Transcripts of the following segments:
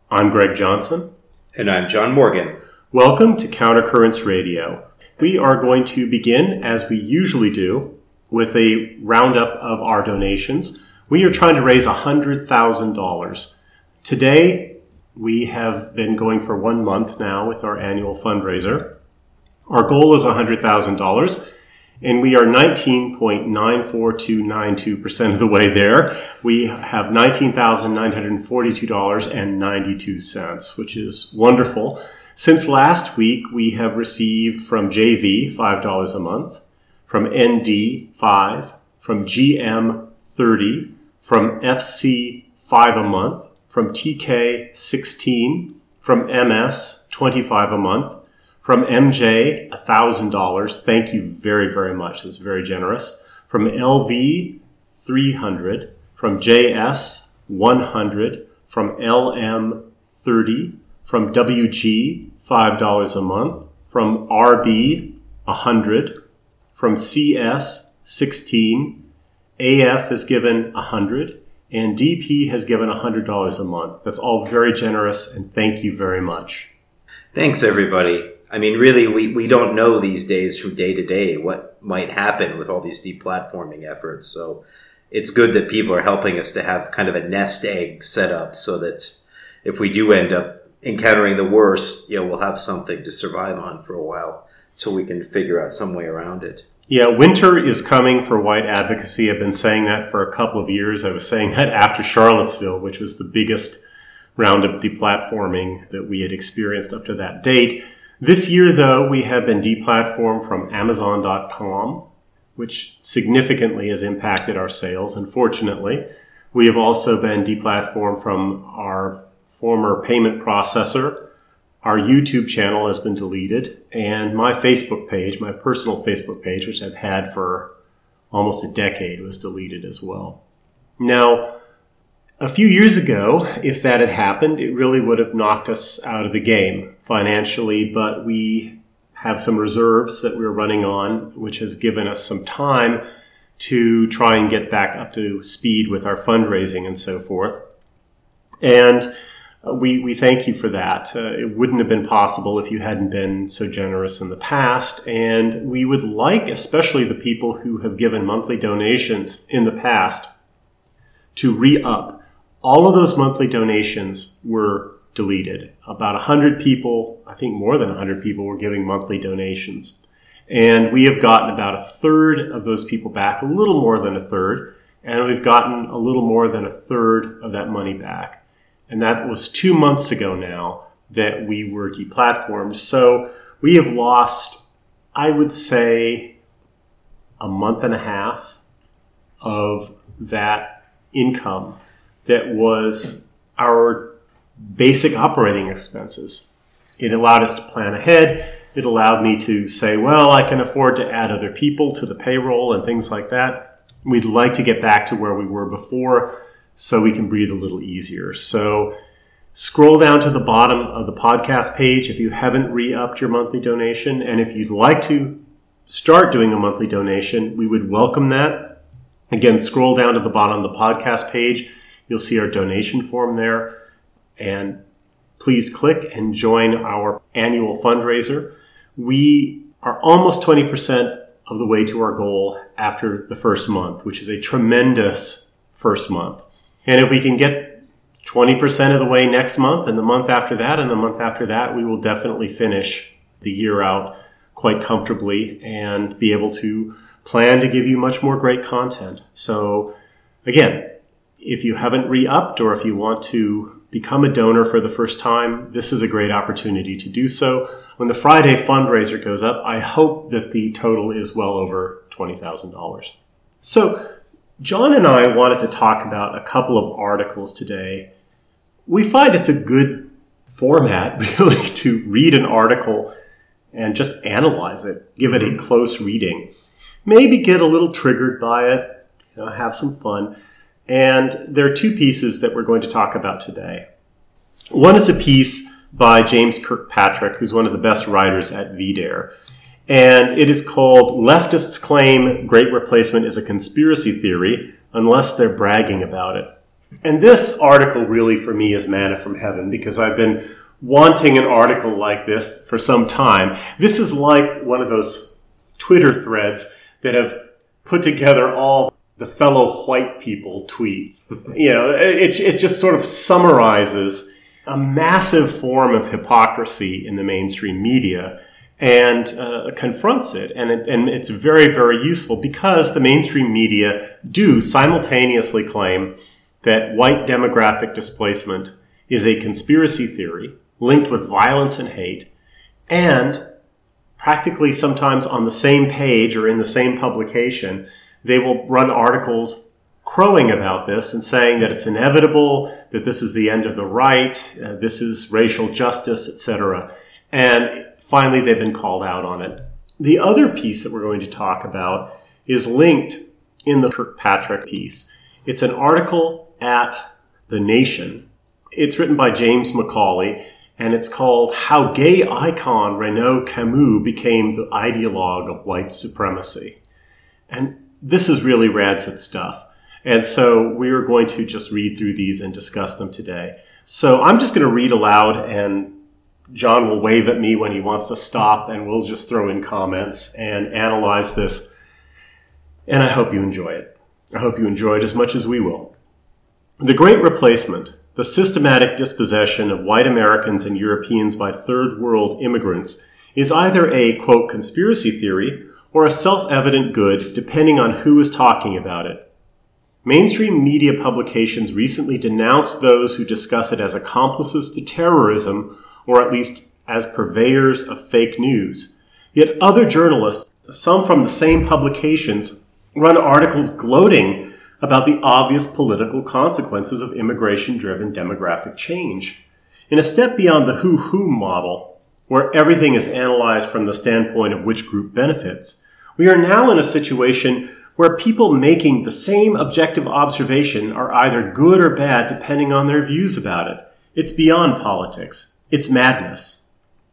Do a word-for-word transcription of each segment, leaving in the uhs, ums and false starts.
I'm Greg Johnson. And I'm John Morgan. Welcome to Countercurrents Radio. We are going to begin, as we usually do, with a roundup of our donations. We are trying to raise one hundred thousand dollars. Today, we have been going for one month now with our annual fundraiser. Our goal is one hundred thousand dollars, and we are nineteen point nine four two nine two percent of the way there. We have nineteen thousand nine hundred forty-two dollars and ninety-two cents, which is wonderful. Since last week, we have received from J V five dollars a month, from N D five dollars, from G M thirty dollars, from F C five dollars a month, from T K sixteen dollars, from M S twenty-five dollars a month, from M J, one thousand dollars. Thank you very, very much. That's very generous. From L V, three hundred dollars. From J S, one hundred dollars. From L M, thirty dollars. From W G, five dollars a month. From R B, one hundred dollars. From C S, sixteen dollars. A F has given one hundred dollars. And D P has given one hundred dollars a month. That's all very generous, and thank you very much. Thanks, everybody. I mean, really, we, we don't know these days from day to day what might happen with all these deplatforming efforts. So it's good that people are helping us to have kind of a nest egg set up so that if we do end up encountering the worst, you know, we'll have something to survive on for a while until we can figure out some way around it. Yeah, winter is coming for white advocacy. I've been saying that for a couple of years. I was saying that after Charlottesville, which was the biggest round of deplatforming that we had experienced up to that date. This year, though, we have been deplatformed from Amazon dot com, which significantly has impacted our sales, unfortunately. We have also been deplatformed from our former payment processor. Our YouTube channel has been deleted, and my Facebook page, my personal Facebook page, which I've had for almost a decade, was deleted as well. Now, a few years ago, if that had happened, it really would have knocked us out of the game financially, but we have some reserves that we're running on, which has given us some time to try and get back up to speed with our fundraising and so forth. And we, we thank you for that. Uh, it wouldn't have been possible if you hadn't been so generous in the past. And we would like, especially the people who have given monthly donations in the past, to re-up. All of those monthly donations were deleted. About one hundred people, I think more than one hundred people, were giving monthly donations. And we have gotten about a third of those people back, a little more than a third. And we've gotten a little more than a third of that money back. And that was two months ago now that we were deplatformed. So we have lost, I would say, a month and a half of that income that was our basic operating expenses. It allowed us to plan ahead. It allowed me to say, well, I can afford to add other people to the payroll and things like that. We'd like to get back to where we were before so we can breathe a little easier. So scroll down to the bottom of the podcast page if you haven't re-upped your monthly donation. And if you'd like to start doing a monthly donation, we would welcome that. Again, scroll down to the bottom of the podcast page. You'll see our donation form there, and please click and join our annual fundraiser. We are almost twenty percent of the way to our goal after the first month, which is a tremendous first month. And if we can get twenty percent of the way next month and the month after that and the month after that, we will definitely finish the year out quite comfortably and be able to plan to give you much more great content. So again, if you haven't re-upped or if you want to become a donor for the first time, this is a great opportunity to do so. When the Friday fundraiser goes up, I hope that the total is well over twenty thousand dollars. So John and I wanted to talk about a couple of articles today. We find it's a good format, really, to read an article and just analyze it, give it a close reading, maybe get a little triggered by it, you know, have some fun. And there are two pieces that we're going to talk about today. One is a piece by James Kirkpatrick, who's one of the best writers at V Dare. And it is called Leftists Claim Great Replacement is a Conspiracy Theory Unless They're Bragging About It. And this article really, for me, is manna from heaven, because I've been wanting an article like this for some time. This is like one of those Twitter threads that have put together all the fellow white people tweets. You know, it, it just sort of summarizes a massive form of hypocrisy in the mainstream media and uh, confronts it. And, it. and it's very, very useful, because the mainstream media do simultaneously claim that white demographic displacement is a conspiracy theory linked with violence and hate, and practically sometimes on the same page or in the same publication, they will run articles crowing about this and saying that it's inevitable, that this is the end of the right, uh, this is racial justice, et cetera. And finally, they've been called out on it. The other piece that we're going to talk about is linked in the Kirkpatrick piece. It's an article at The Nation. It's written by James Macaulay, and it's called How Gay Icon Renaud Camus Became the Ideologue of White Supremacy. And this is really rancid stuff. And so we're going to just read through these and discuss them today. So I'm just going to read aloud, and John will wave at me when he wants to stop, and we'll just throw in comments and analyze this. And I hope you enjoy it. I hope you enjoy it as much as we will. The Great Replacement, the systematic dispossession of white Americans and Europeans by third world immigrants, is either a, quote, conspiracy theory or a self-evident good, depending on who is talking about it. Mainstream media publications recently denounced those who discuss it as accomplices to terrorism, or at least as purveyors of fake news. Yet other journalists, some from the same publications, run articles gloating about the obvious political consequences of immigration-driven demographic change. In a step beyond the who-who model, where everything is analyzed from the standpoint of which group benefits, we are now in a situation where people making the same objective observation are either good or bad depending on their views about it. It's beyond politics. It's madness.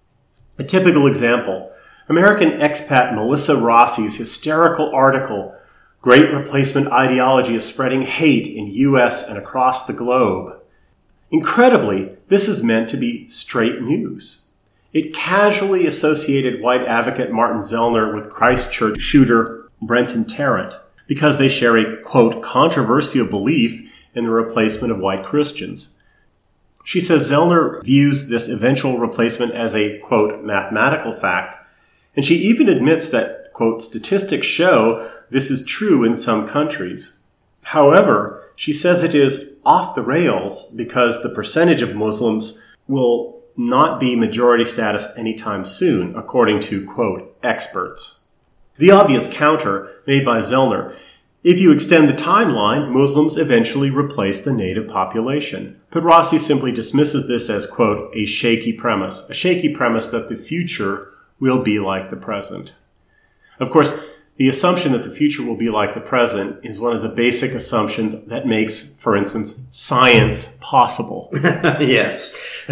A typical example, American expat Melissa Rossi's hysterical article, Great Replacement Ideology is Spreading Hate in U S and Across the Globe. Incredibly, this is meant to be straight news. It casually associated white advocate Martin Zellner with Christchurch shooter Brenton Tarrant because they share a, quote, controversial belief in the replacement of white Christians. She says Zellner views this eventual replacement as a, quote, mathematical fact, and she even admits that, quote, statistics show this is true in some countries. However, she says it is off the rails because the percentage of Muslims will not be majority status anytime soon, according to, quote, experts. The obvious counter made by Zellner, if you extend the timeline, Muslims eventually replace the native population. But Rossi simply dismisses this as, quote, a shaky premise, a shaky premise that the future will be like the present. Of course, the assumption that the future will be like the present is one of the basic assumptions that makes, for instance, science possible. Yes.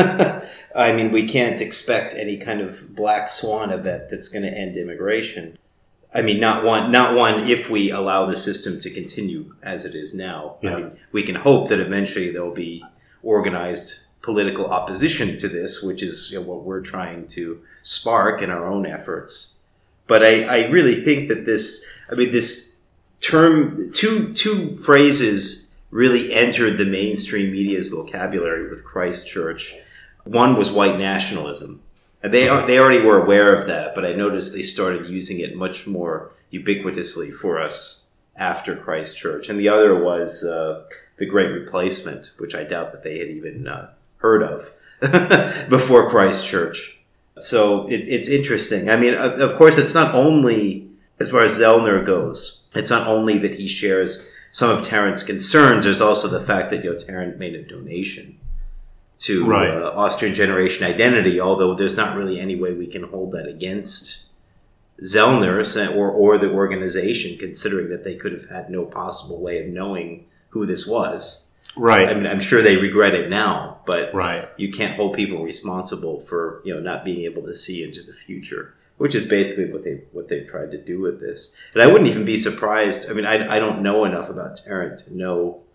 I mean, we can't expect any kind of black swan event that's going to end immigration. I mean, not one, not one if we allow the system to continue as it is now. Yeah. I mean, we can hope that eventually there will be organized political opposition to this, which is, you know, what we're trying to spark in our own efforts. But I, I really think that this, I mean, this term, two, two phrases really entered the mainstream media's vocabulary with Christchurch. One was white nationalism. They they already were aware of that, but I noticed they started using it much more ubiquitously for us after Christchurch. And the other was uh, the Great Replacement, which I doubt that they had even uh, heard of before Christchurch. So it, it's interesting. I mean, of, of course, it's not only, as far as Zellner goes, it's not only that he shares some of Tarrant's concerns. There's also the fact that, you know, Tarrant made a donation to right. uh, Austrian Generation Identity, although there's not really any way we can hold that against Zellner or, or the organization, considering that they could have had no possible way of knowing who this was. Right. I mean, I'm sure they regret it now, but right. you can't hold people responsible for, you know, not being able to see into the future, which is basically what they what they've tried to do with this. And I wouldn't even be surprised. I mean, I, I don't know enough about Tarrant to know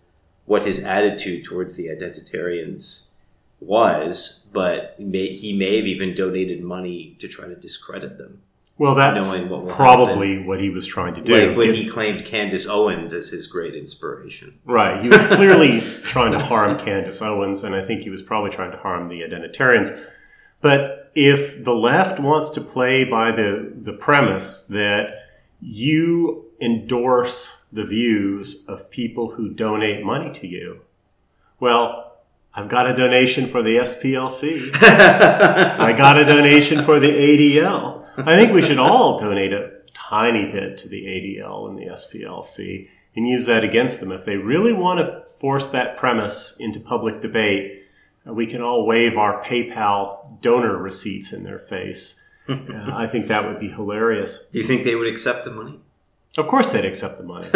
what his attitude towards the identitarians was, but may, he may have even donated money to try to discredit them. Well, that's what probably happen. what he was trying to do. Like when Get, he claimed Candace Owens as his great inspiration. Right. He was clearly trying to harm Candace Owens, and I think he was probably trying to harm the identitarians. But if the left wants to play by the, the premise that you endorse the views of people who donate money to you, well, I've got a donation for the S P L C. I got a donation for the A D L. I think we should all donate a tiny bit to the A D L and the S P L C and use that against them. If they really want to force that premise into public debate, we can all wave our PayPal donor receipts in their face. uh, I think that would be hilarious. Do you think they would accept the money? Of course they'd accept the money.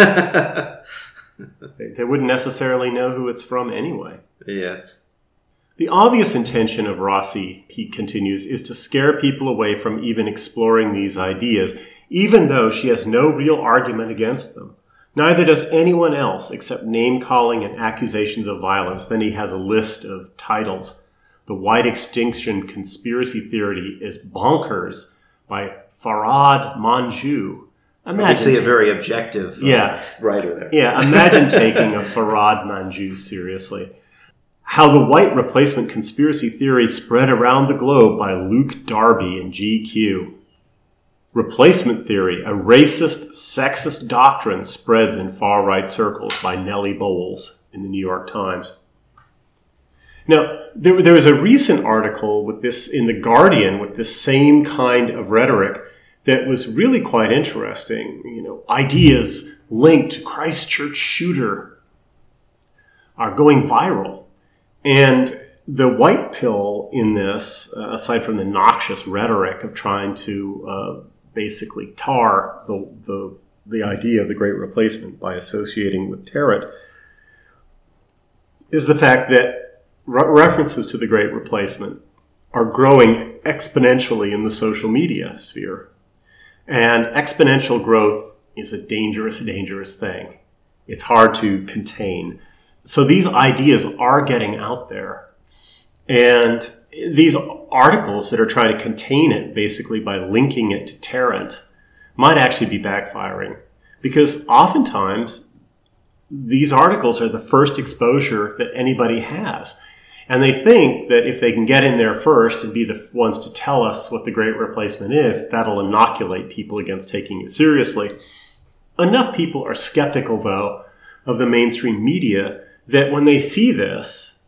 they, they wouldn't necessarily know who it's from anyway. Yes. The obvious intention of Rossi, he continues, is to scare people away from even exploring these ideas, even though she has no real argument against them. Neither does anyone else, except name-calling and accusations of violence. Then he has a list of titles. The White Extinction Conspiracy Theory is Bonkers by Farhad Manjoo. Obviously a very objective uh, yeah. writer there. Yeah, imagine taking a Farhad Manjoo seriously. How the White Replacement Conspiracy Theory Spread Around the Globe by Luke Darby in G Q. Replacement Theory, a racist, sexist doctrine spreads in far-right circles by Nellie Bowles in the New York Times. Now, there, there was a recent article with this in The Guardian with this same kind of rhetoric that was really quite interesting. You know, ideas linked to Christchurch shooter are going viral. And the white pill in this, uh, aside from the noxious rhetoric of trying to uh, basically tar the, the the idea of the Great Replacement by associating with Tarrant, is the fact that re- references to the Great Replacement are growing exponentially in the social media sphere. And exponential growth is a dangerous, dangerous thing. It's hard to contain. So these ideas are getting out there. And these articles that are trying to contain it, basically by linking it to Tarrant, might actually be backfiring. Because oftentimes, these articles are the first exposure that anybody has. And they think that if they can get in there first and be the ones to tell us what the Great Replacement is, that'll inoculate people against taking it seriously. Enough people are skeptical, though, of the mainstream media that when they see this,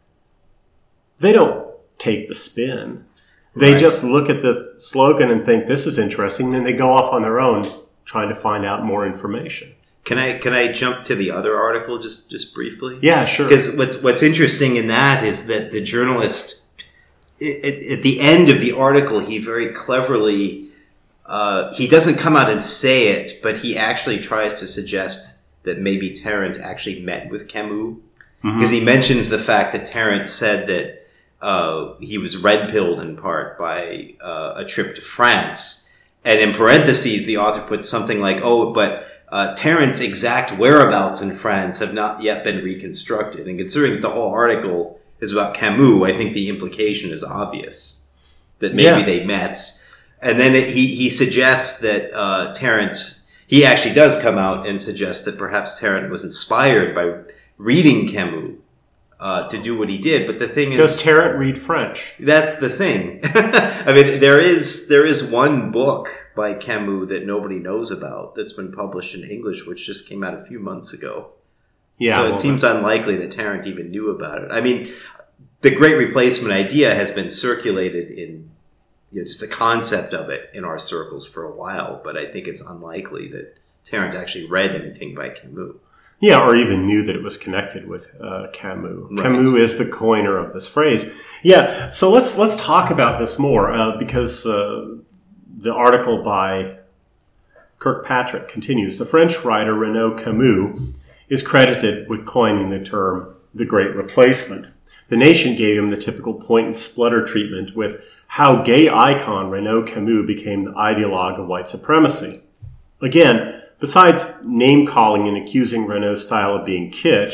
they don't take the spin. They right. just look at the slogan and think, this is interesting, then they go off on their own trying to find out more information. Can I can I jump to the other article just, just briefly? Yeah, sure. Because what's, what's interesting in that is that the journalist, at, at the end of the article, he very cleverly, uh, he doesn't come out and say it, but he actually tries to suggest that maybe Tarrant actually met with Camus. Because mm-hmm. he mentions the fact that Tarrant said that uh, he was red-pilled in part by uh, a trip to France. And in parentheses, the author puts something like, oh, but uh, Tarrant's exact whereabouts in France have not yet been reconstructed. And considering that the whole article is about Camus, I think the implication is obvious that maybe yeah. they met. And then it, he, he suggests that uh, Tarrant, he actually does come out and suggest that perhaps Tarrant was inspired by reading Camus uh, to do what he did. But the thing is... Does Tarrant read French? That's the thing. I mean, there is there is one book by Camus that nobody knows about that's been published in English, which just came out a few months ago. Yeah, so it well, seems unlikely that Tarrant even knew about it. I mean, the Great Replacement idea has been circulated in, you know, just the concept of it in our circles for a while, but I think it's unlikely that Tarrant actually read anything by Camus. Yeah, or even knew that it was connected with uh, Camus. Right. Camus is the coiner of this phrase. Yeah, so let's let's talk about this more uh, because uh, the article by Kirkpatrick continues. The French writer Renaud Camus is credited with coining the term the Great Replacement. The Nation gave him the typical point and splutter treatment with how gay icon Renaud Camus became the ideologue of white supremacy. Again, besides name-calling and accusing Renaud's style of being kitsch,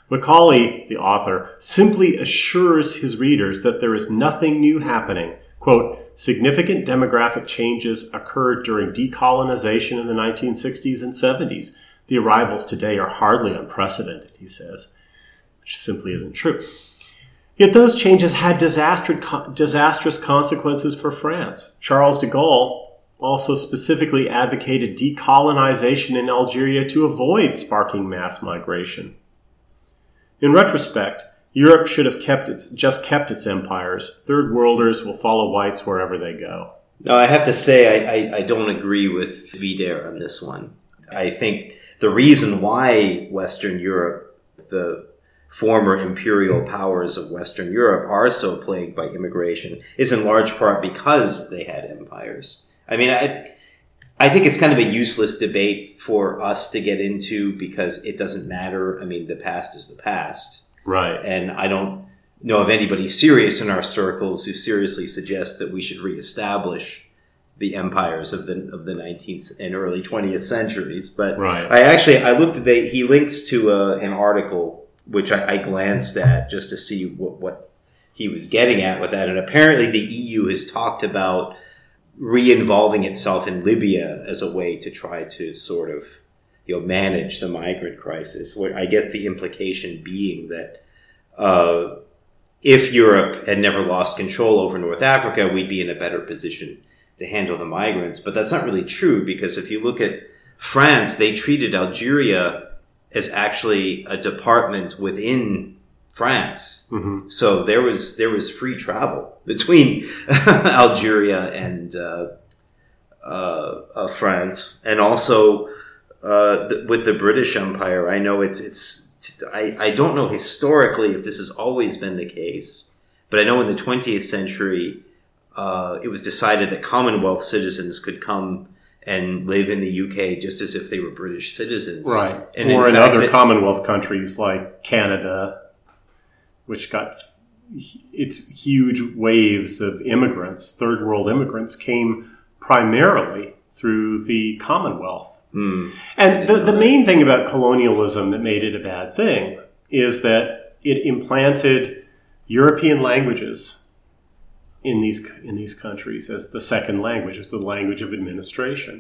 Macaulay, the author, simply assures his readers that there is nothing new happening. Quote, significant demographic changes occurred during decolonization in the nineteen sixties and seventies. The arrivals today are hardly unprecedented, he says, which simply isn't true. Yet those changes had disastrous consequences for France. Charles de Gaulle also specifically advocated decolonization in Algeria to avoid sparking mass migration. In retrospect, Europe should have kept its, just kept its empires. Third worlders will follow whites wherever they go. No, I have to say I, I, I don't agree with Vider on this one. I think the reason why Western Europe, the former imperial powers of Western Europe, are so plagued by immigration is in large part because they had empires. I mean, I I think it's kind of a useless debate for us to get into because it doesn't matter. I mean, the past is the past. Right. And I don't know of anybody serious in our circles who seriously suggests that we should reestablish the empires of the of the nineteenth and early twentieth centuries. But right. I actually, I looked at the, he links to a, an article which I, I glanced at just to see what, what he was getting at with that. And apparently the E U has talked about re-involving itself in Libya as a way to try to sort of, you know, manage the migrant crisis. Where I guess the implication being that uh, if Europe had never lost control over North Africa, we'd be in a better position to handle the migrants. But that's not really true, because if you look at France, they treated Algeria as actually a department within France. Mm-hmm. So there was there was free travel between Algeria and uh, uh, uh, France, and also uh, th- with the British Empire. I know it's it's I, I don't know historically if this has always been the case, but I know in the twentieth century uh, it was decided that Commonwealth citizens could come and live in the U K just as if they were British citizens, right? And or in, in other that, Commonwealth countries like Canada, which got its huge waves of immigrants, third world immigrants, came primarily through the Commonwealth. Mm, and the, the main thing about colonialism that made it a bad thing is that it implanted European languages in these in these countries as the second language, as the language of administration.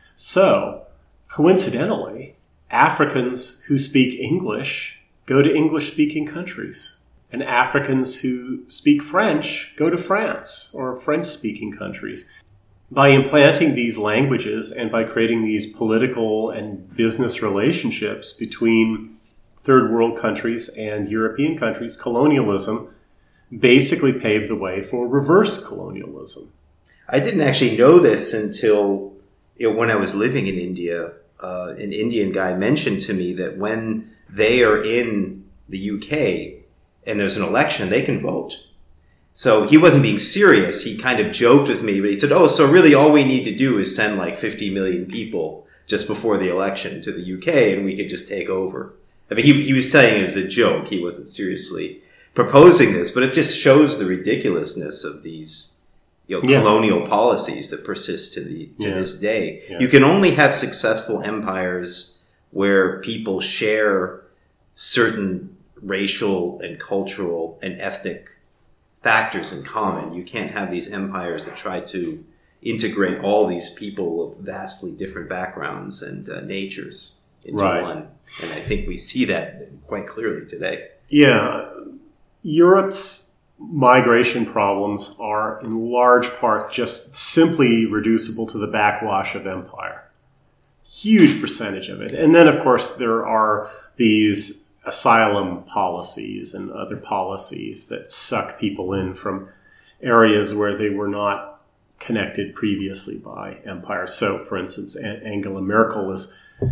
So, coincidentally, Africans who speak English go to English-speaking countries. And Africans who speak French go to France or French-speaking countries. By implanting these languages and by creating these political and business relationships between third world countries and European countries, colonialism basically paved the way for reverse colonialism. I didn't actually know this until, you know, when I was living in India. Uh, an Indian guy mentioned to me that when they are in the U K and there's an election, they can vote. So he wasn't being serious. He kind of joked with me, but he said, oh, so really all we need to do is send like fifty million people just before the election to the U K and we could just take over. I mean, he, he was saying it as a joke. He wasn't seriously proposing this, but it just shows the ridiculousness of these, you know, yeah. colonial policies that persist to the to yeah. this day. Yeah. You can only have successful empires where people share certain racial and cultural and ethnic factors in common. You can't have these empires that try to integrate all these people of vastly different backgrounds and uh, natures into right. one. And I think we see that quite clearly today. Yeah. Europe's migration problems are in large part just simply reducible to the backwash of empire. Huge percentage of it. And then, of course, there are these asylum policies and other policies that suck people in from areas where they were not connected previously by empire. So, for instance, Angela Merkel is,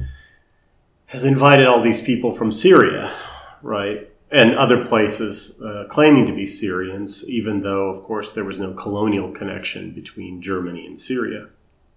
has invited all these people from Syria, right, and other places uh, claiming to be Syrians, even though, of course, there was no colonial connection between Germany and Syria.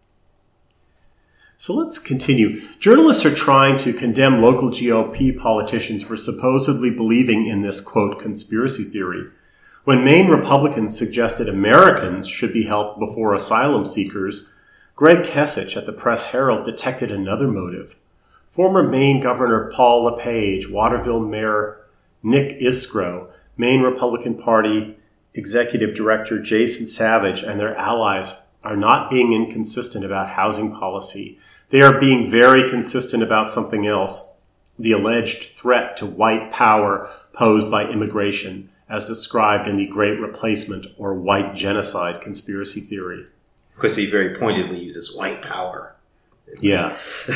So let's continue. Journalists are trying to condemn local G O P politicians for supposedly believing in this, quote, conspiracy theory. When Maine Republicans suggested Americans should be helped before asylum seekers, Greg Kesich at the Press Herald detected another motive. Former Maine Governor Paul LePage, Waterville Mayor Nick Iskro, Maine Republican Party Executive Director Jason Savage, and their allies are not being inconsistent about housing policy. They are being very consistent about something else, the alleged threat to white power posed by immigration, as described in the Great Replacement or white genocide conspiracy theory. Of course, he very pointedly uses white power. Yeah.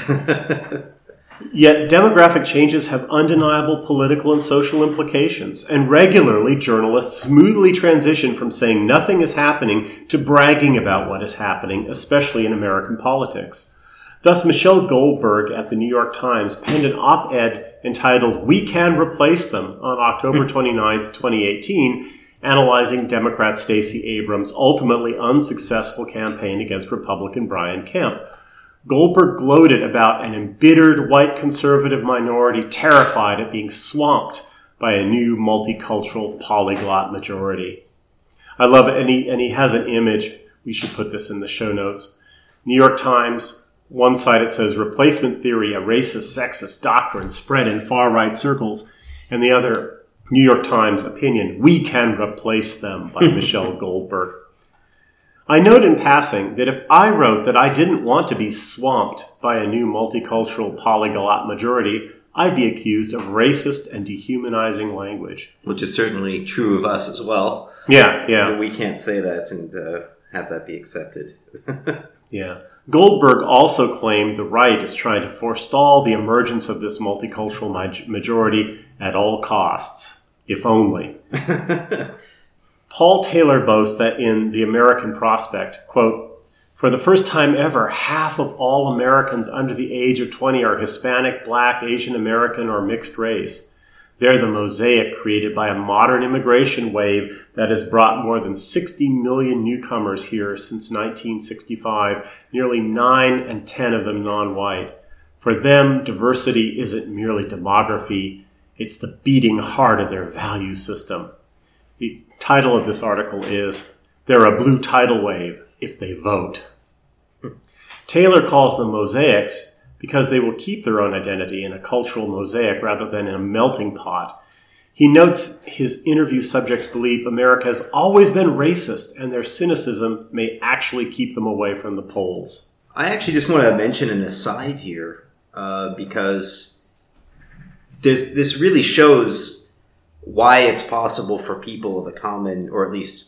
Yet demographic changes have undeniable political and social implications, and regularly journalists smoothly transition from saying nothing is happening to bragging about what is happening, especially in American politics. Thus, Michelle Goldberg at the New York Times penned an op-ed entitled "We Can Replace Them" on October twenty-ninth, twenty eighteen, analyzing Democrat Stacey Abrams' ultimately unsuccessful campaign against Republican Brian Kemp. Goldberg gloated about an embittered white conservative minority terrified at being swamped by a new multicultural polyglot majority. I love it, and he, and he has an image. We should put this in the show notes. New York Times, one side it says, "Replacement theory, a racist, sexist doctrine spread in far-right circles," and the other, New York Times opinion, "We can replace them," by Michelle Goldberg. I note in passing that if I wrote that I didn't want to be swamped by a new multicultural polyglot majority, I'd be accused of racist and dehumanizing language. Which is certainly true of us as well. Yeah, yeah. But we can't say that and uh, have that be accepted. Yeah. Goldberg also claimed the right is trying to forestall the emergence of this multicultural ma- majority at all costs, if only. Paul Taylor boasts that in The American Prospect, quote, "For the first time ever, half of all Americans under the age of twenty are Hispanic, Black, Asian American, or mixed race. They're the mosaic created by a modern immigration wave that has brought more than sixty million newcomers here since nineteen sixty-five, nearly nine and ten of them non-white. For them, diversity isn't merely demography, it's the beating heart of their value system." The title of this article is, "They're a blue tidal wave if they vote." Taylor calls them mosaics because they will keep their own identity in a cultural mosaic rather than in a melting pot. He notes his interview subjects believe America has always been racist and their cynicism may actually keep them away from the polls. I actually just want to mention an aside here uh, because this, this really shows why it's possible for people of a common, or at least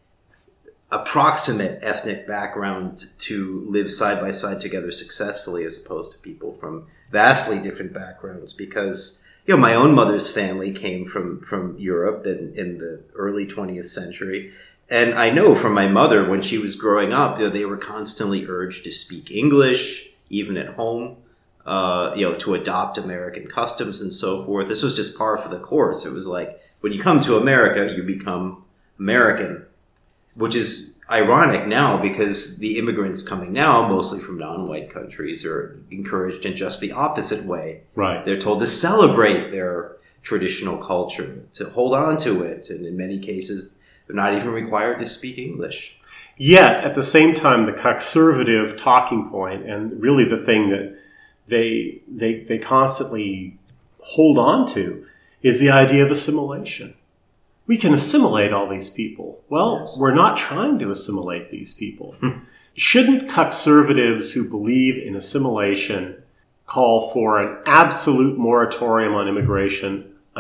approximate ethnic background to live side by side together successfully as opposed to people from vastly different backgrounds. Because, you know, my own mother's family came from, from Europe in, in the early twentieth century. And I know from my mother, when she was growing up, you know, they were constantly urged to speak English, even at home. Uh, you know, to adopt American customs and so forth. This was just par for the course. It was like, when you come to America, you become American, which is ironic now because the immigrants coming now, mostly from non-white countries, are encouraged in just the opposite way. Right. They're told to celebrate their traditional culture, to hold on to it, and in many cases, they're not even required to speak English. Yet, at the same time, the conservative talking point, and really the thing that They, they they constantly hold on to, is the idea of assimilation. We can assimilate all these people. Well, yes. We're not trying to assimilate these people. Shouldn't conservatives who believe in assimilation call for an absolute moratorium on immigration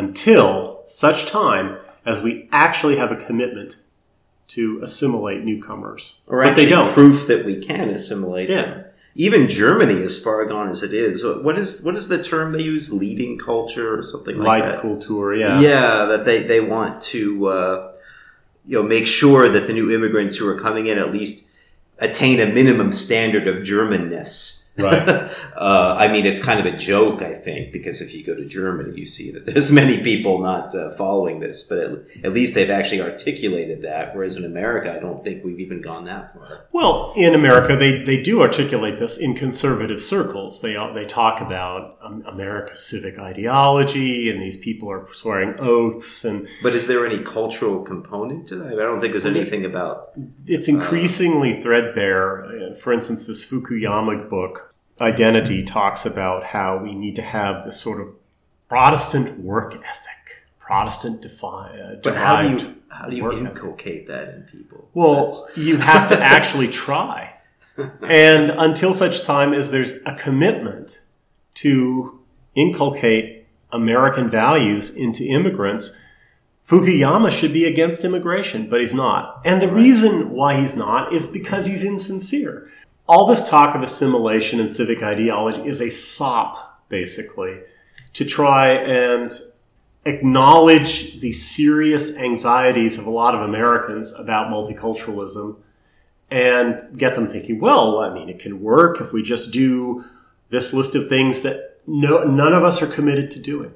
until such time as we actually have a commitment to assimilate newcomers? Or actually they don't. Proof that we can assimilate yeah. them. Even Germany, as far gone as it is, what is what is the term they use? Leading culture or something like that? Leitkultur, yeah. Yeah, that they, they want to uh, you know make sure that the new immigrants who are coming in at least attain a minimum standard of Germanness. Right. uh, I mean, it's kind of a joke, I think, because if you go to Germany, you see that there's many people not uh, following this, but at, at least they've actually articulated that. Whereas in America, I don't think we've even gone that far. Well, in America, they, they do articulate this in conservative circles. They they talk about um, America's civic ideology, and these people are swearing oaths. And but is there any cultural component to that? I don't think there's anything about. It's increasingly uh, threadbare. For instance, this Fukuyama book, Identity, talks about how we need to have this sort of Protestant work ethic, Protestant defi- uh, But how do derived you how do you work ethic. inculcate that in people? Well, That's- you have to actually try. And until such time as there's a commitment to inculcate American values into immigrants, Fukuyama should be against immigration, but he's not. And the reason why he's not is because he's insincere. All this talk of assimilation and civic ideology is a sop, basically, to try and acknowledge the serious anxieties of a lot of Americans about multiculturalism and get them thinking, well, I mean, it can work if we just do this list of things that no, none of us are committed to doing,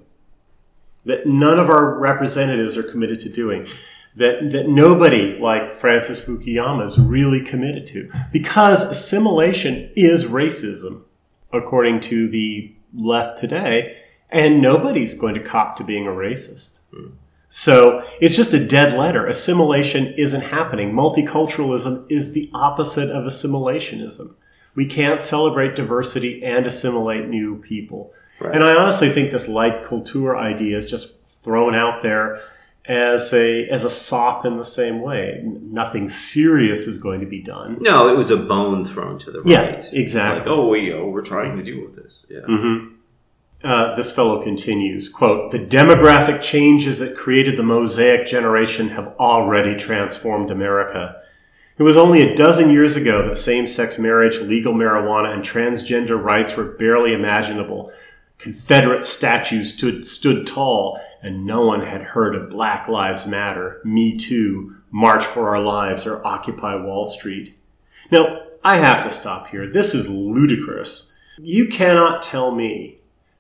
that none of our representatives are committed to doing, that, that nobody like Francis Fukuyama is really committed to, because assimilation is racism, according to the left today, and nobody's going to cop to being a racist. Mm. So it's just a dead letter. Assimilation isn't happening. Multiculturalism is the opposite of assimilationism. We can't celebrate diversity and assimilate new people. Right. And I honestly think this light culture idea is just thrown out there as a as a sop in the same way. Nothing serious is going to be done. No, it was a bone thrown to the right. Yeah, exactly. It's like, oh, we, oh, we're trying to deal with this. Yeah. Mm-hmm. Uh, this fellow continues, quote, "The demographic changes that created the Mosaic generation have already transformed America. It was only a dozen years ago that same-sex marriage, legal marijuana, and transgender rights were barely imaginable. Confederate statues stood, stood tall, and no one had heard of Black Lives Matter, Me Too, March for Our Lives, or Occupy Wall Street." Now, I have to stop here. This is ludicrous. You cannot tell me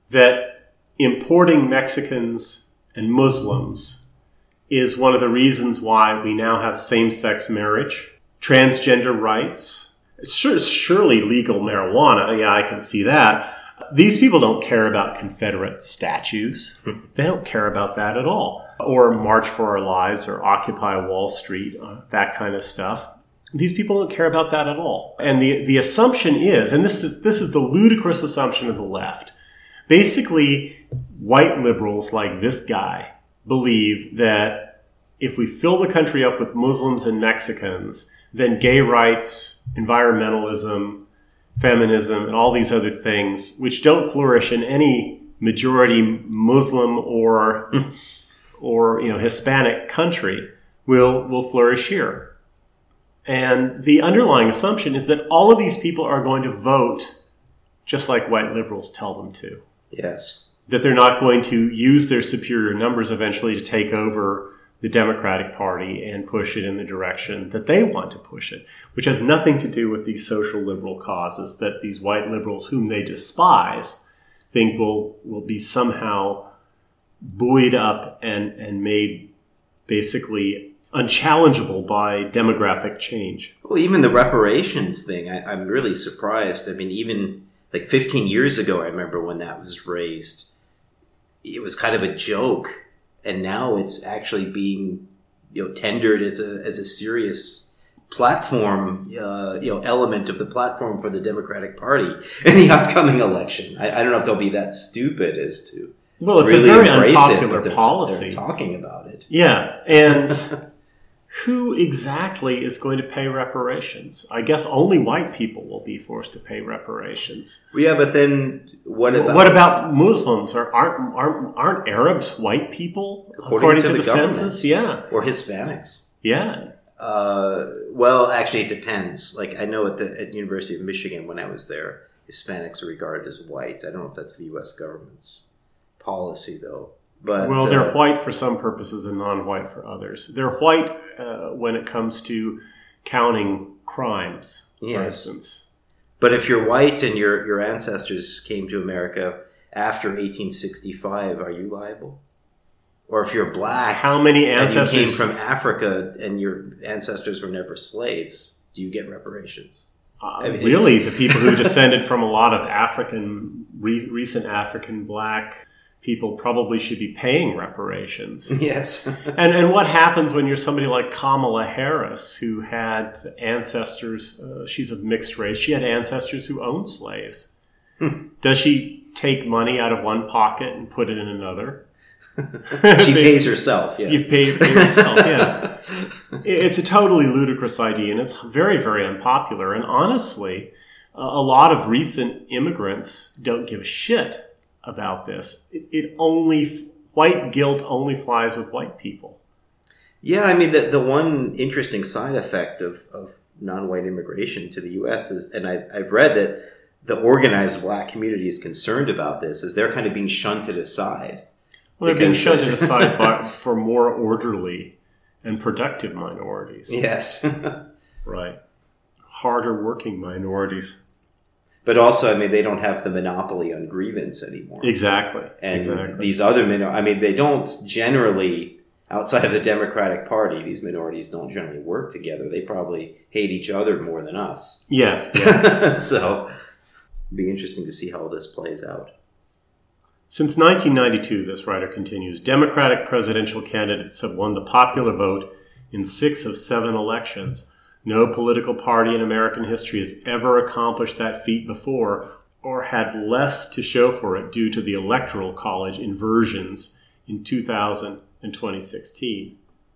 that importing Mexicans and Muslims is one of the reasons why we now have same-sex marriage, transgender rights, sure, surely legal marijuana. Yeah, I can see that. These people don't care about Confederate statues. They don't care about that at all. Or March for Our Lives or Occupy Wall Street, uh, that kind of stuff. These people don't care about that at all. And the, the assumption is, and this is, this is the ludicrous assumption of the left, basically, white liberals like this guy believe that if we fill the country up with Muslims and Mexicans, then gay rights, environmentalism, feminism, and all these other things, which don't flourish in any majority Muslim or or you know Hispanic country, will will flourish here. And the underlying assumption is that all of these people are going to vote just like white liberals tell them to. Yes. That they're not going to use their superior numbers eventually to take over the Democratic Party and push it in the direction that they want to push it, which has nothing to do with these social liberal causes that these white liberals, whom they despise, think will, will be somehow buoyed up and, and made basically unchallengeable by demographic change. Well, even the reparations thing, I, I'm really surprised. I mean, even like fifteen years ago, I remember when that was raised, it was kind of a joke. And now it's actually being, you know, tendered as a as a serious platform, uh, you know, element of the platform for the Democratic Party in the upcoming election. I, I don't know if they'll be that stupid as to well, it's really a very embrace unpopular it, but they're, policy. they're talking about it. Yeah, and who exactly is going to pay reparations? I guess only white people will be forced to pay reparations. Well, yeah, but then what about what about Muslims? Are aren't aren't, aren't Arabs white people according, according to, to, the, the census? Yeah, or Hispanics? Yeah. Uh, well, actually, it depends. Like I know at the at University of Michigan when I was there, Hispanics are regarded as white. I don't know if that's the U S government's policy though. But, well, they're uh, white for some purposes and non-white for others. They're white uh, when it comes to counting crimes, for yes. instance. But if you're white and your your ancestors came to America after eighteen sixty-five, are you liable? Or if you're black, how many ancestors and you came from Africa and your ancestors were never slaves, do you get reparations? Uh, I mean, really, the people who descended from a lot of African, re- recent African black people probably should be paying reparations. Yes. and and what happens when you're somebody like Kamala Harris, who had ancestors, uh, she's of mixed race, she had ancestors who owned slaves. Does she take money out of one pocket and put it in another? She pays herself, yes. You pay for yourself, yeah. It's a totally ludicrous idea, and it's very, very unpopular. And honestly, a lot of recent immigrants don't give a shit about this. It, it only, white guilt only flies with white people. Yeah, I mean, the, the one interesting side effect of, of non-white immigration to the U S is, and I, I've read that the organized black community is concerned about this, is they're kind of being shunted aside. Well, they're being shunted aside by, for more orderly and productive minorities. Yes. Right. Harder working minorities. But also, I mean, they don't have the monopoly on grievance anymore. Exactly. And exactly. these other minorities, I mean, they don't generally, outside of the Democratic Party, these minorities don't generally work together. They probably hate each other more than us. Yeah. yeah. So, it'd be interesting to see how this plays out. Since nineteen ninety-two, this writer continues, Democratic presidential candidates have won the popular vote in six of seven elections. No political party in American history has ever accomplished that feat before or had less to show for it due to the Electoral College inversions in two thousand and twenty sixteen.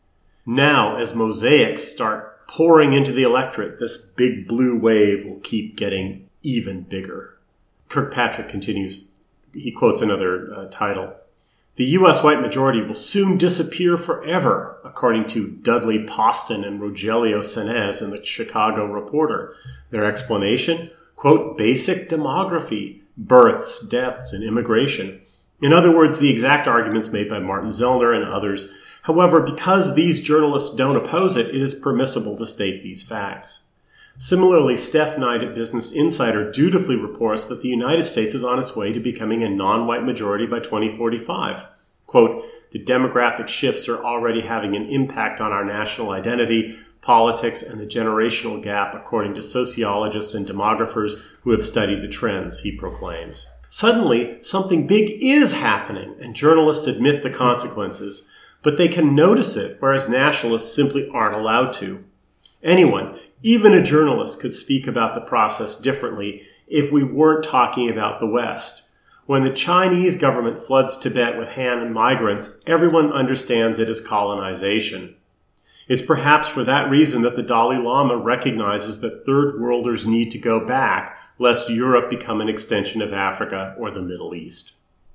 Now, as mosaics start pouring into the electorate, this big blue wave will keep getting even bigger. Kirkpatrick continues. He quotes another uh, title. The U S white majority will soon disappear forever, according to Dudley Poston and Rogelio Senez in the Chicago Reporter. Their explanation, quote, basic demography, births, deaths, and immigration. In other words, the exact arguments made by Martin Zellner and others. However, because these journalists don't oppose it, it is permissible to state these facts. Similarly, Steph Knight at Business Insider dutifully reports that the United States is on its way to becoming a non-white majority by twenty forty-five. Quote, the demographic shifts are already having an impact on our national identity, politics, and the generational gap, according to sociologists and demographers who have studied the trends, he proclaims. Suddenly, something big is happening, and journalists admit the consequences, but they can notice it, whereas nationalists simply aren't allowed to. Anyone, even a journalist, could speak about the process differently if we weren't talking about the West. When the Chinese government floods Tibet with Han migrants, everyone understands it as colonization. It's perhaps for that reason that the Dalai Lama recognizes that third worlders need to go back, lest Europe become an extension of Africa or the Middle East.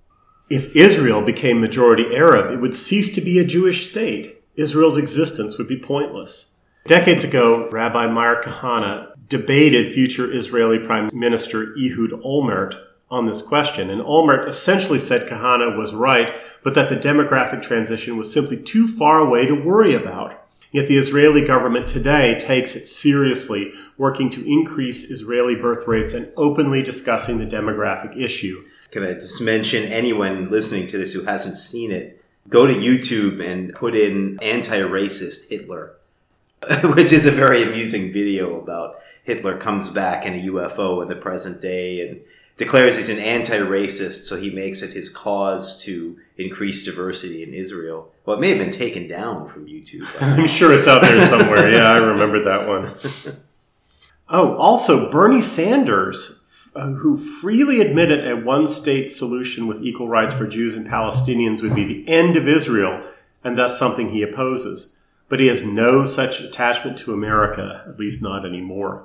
If Israel became majority Arab, it would cease to be a Jewish state. Israel's existence would be pointless. Decades ago, Rabbi Meir Kahane debated future Israeli Prime Minister Ehud Olmert on this question, and Olmert essentially said Kahane was right, but that the demographic transition was simply too far away to worry about. Yet the Israeli government today takes it seriously, working to increase Israeli birth rates and openly discussing the demographic issue. Can I just mention anyone listening to this who hasn't seen it, go to YouTube and put in anti-racist Hitler. Which is a very amusing video about Hitler comes back in a U F O in the present day and declares he's an anti-racist, so he makes it his cause to increase diversity in Israel. Well, it may have been taken down from YouTube. I'm sure it's out there somewhere. Yeah, I remember that one. Oh, also, Bernie Sanders, uh, who freely admitted a one-state solution with equal rights for Jews and Palestinians would be the end of Israel, and thus something he opposes. But he has no such attachment to America, at least not anymore.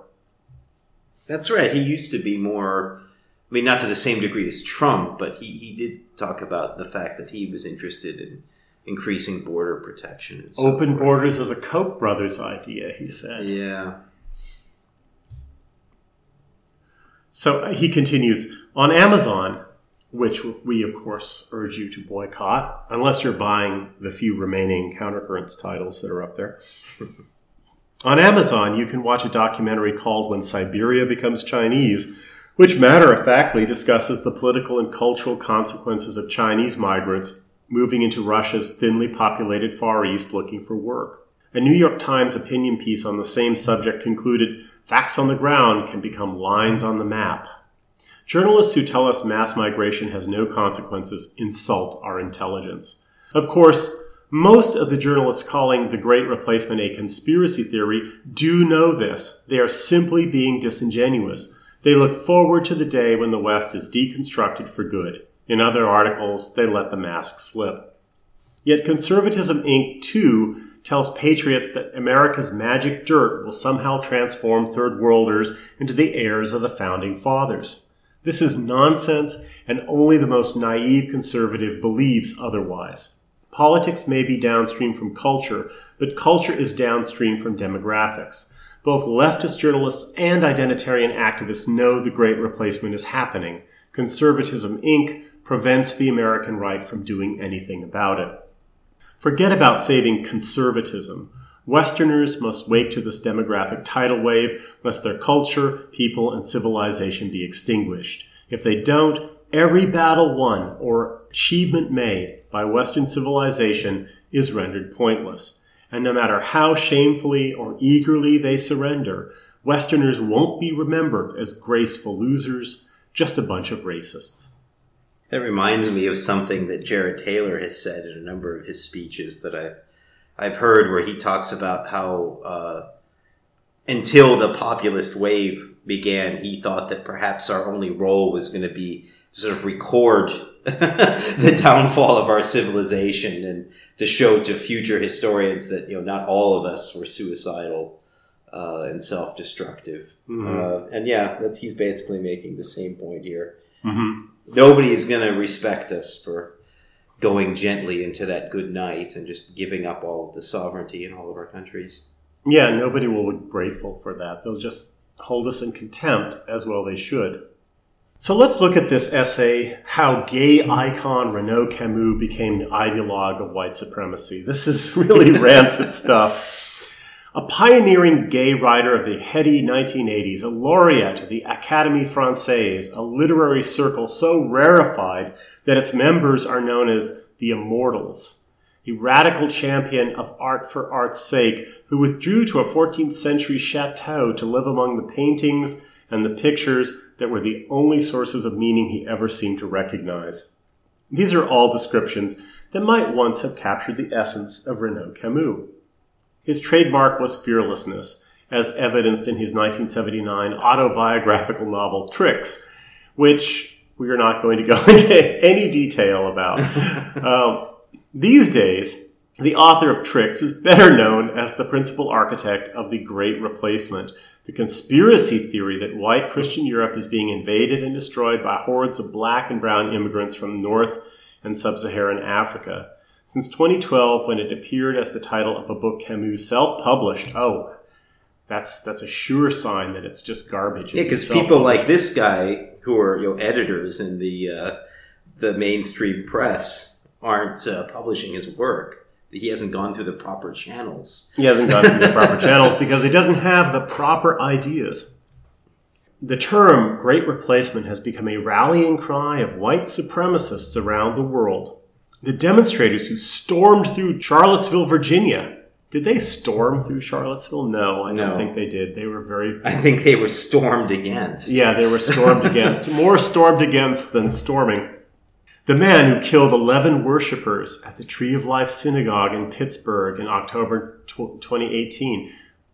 That's right. He used to be more, I mean, not to the same degree as Trump, but he, he did talk about the fact that he was interested in increasing border protection. And so Open forth. borders is a Koch brothers idea, he said. Yeah. So he continues, on Amazon, which we, of course, urge you to boycott, unless you're buying the few remaining Countercurrents titles that are up there. On Amazon, you can watch a documentary called When Siberia Becomes Chinese, which matter-of-factly discusses the political and cultural consequences of Chinese migrants moving into Russia's thinly populated Far East looking for work. A New York Times opinion piece on the same subject concluded, facts on the ground can become lines on the map. Journalists who tell us mass migration has no consequences insult our intelligence. Of course, most of the journalists calling the Great Replacement a conspiracy theory do know this. They are simply being disingenuous. They look forward to the day when the West is deconstructed for good. In other articles, they let the mask slip. Yet Conservatism, Incorporated, too, tells patriots that America's magic dirt will somehow transform third worlders into the heirs of the founding fathers. This is nonsense, and only the most naive conservative believes otherwise. Politics may be downstream from culture, but culture is downstream from demographics. Both leftist journalists and identitarian activists know the Great Replacement is happening. Conservatism, Incorporated prevents the American right from doing anything about it. Forget about saving conservatism. Westerners must wake to this demographic tidal wave, lest their culture, people, and civilization be extinguished. If they don't, every battle won or achievement made by Western civilization is rendered pointless. And no matter how shamefully or eagerly they surrender, Westerners won't be remembered as graceful losers, just a bunch of racists. That reminds me of something that Jared Taylor has said in a number of his speeches that I've, I've heard, where he talks about how uh, until the populist wave began, he thought that perhaps our only role was going to be to sort of record the downfall of our civilization and to show to future historians that, you know, not all of us were suicidal uh, and self-destructive. Mm-hmm. Uh, and yeah, that's, he's basically making the same point here. Mm-hmm. Nobody is going to respect us for going gently into that good night and just giving up all of the sovereignty in all of our countries. Yeah, nobody will be grateful for that. They'll just hold us in contempt, as well they should. So let's look at this essay, How Gay Icon Renaud Camus Became the Ideologue of White Supremacy. This is really rancid stuff. A pioneering gay writer of the heady nineteen eighties, a laureate of the Académie Française, a literary circle so rarefied that its members are known as the Immortals. A radical champion of art for art's sake who withdrew to a fourteenth century chateau to live among the paintings and the pictures that were the only sources of meaning he ever seemed to recognize. These are all descriptions that might once have captured the essence of Renaud Camus. His trademark was fearlessness, as evidenced in his nineteen seventy-nine autobiographical novel Tricks, which we are not going to go into any detail about. um, these days, the author of Tricks is better known as the principal architect of the Great Replacement, the conspiracy theory that white Christian Europe is being invaded and destroyed by hordes of black and brown immigrants from North and Sub-Saharan Africa. Since twenty twelve, when it appeared as the title of a book Camus self-published, oh, that's that's a sure sign that it's just garbage. Yeah, because people like this guy, who are, you know, editors in the uh, the mainstream press, aren't uh, publishing his work. He hasn't gone through the proper channels. He hasn't gone through the proper channels because he doesn't have the proper ideas. The term Great Replacement has become a rallying cry of white supremacists around the world. The demonstrators who stormed through Charlottesville, Virginia. Did they storm through Charlottesville? No, I don't no. think they did. They were very... I think they were stormed against. Yeah, they were stormed against. More stormed against than storming. The man who killed eleven worshippers at the Tree of Life Synagogue in Pittsburgh in October twenty eighteen.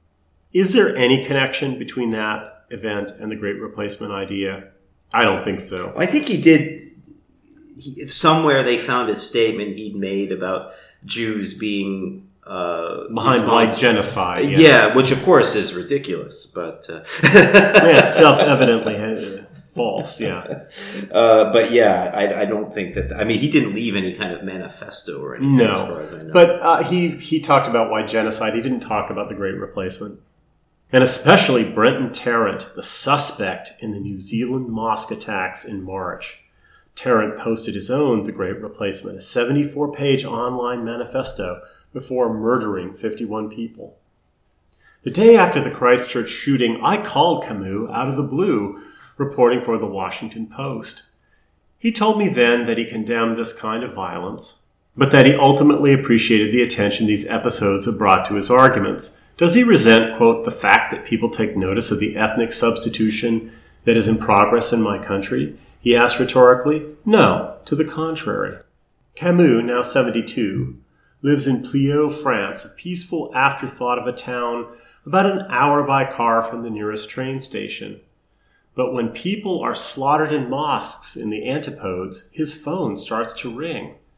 Is there any connection between that event and the Great Replacement idea? I don't think so. I think he did... He, somewhere they found a statement he'd made about Jews being... Uh, behind white genocide. Yeah. yeah, which of course is ridiculous, but... Uh, yeah, it's self-evidently uh, false, yeah. Uh, but yeah, I, I don't think that... I mean, he didn't leave any kind of manifesto or anything, no, as far as I know. But uh, he, he talked about white genocide. He didn't talk about the Great Replacement. And especially Brenton Tarrant, the suspect in the New Zealand mosque attacks in March. Tarrant posted his own The Great Replacement, a seventy-four page online manifesto before murdering fifty-one people. The day after the Christchurch shooting, I called Camus out of the blue, reporting for the Washington Post. He told me then that he condemned this kind of violence, but that he ultimately appreciated the attention these episodes have brought to his arguments. Does he resent, quote, the fact that people take notice of the ethnic substitution that is in progress in my country? He asked rhetorically. No, to the contrary. Camus, now seventy-two, lives in Pliot, France, a peaceful afterthought of a town about an hour by car from the nearest train station. But when people are slaughtered in mosques in the antipodes, his phone starts to ring.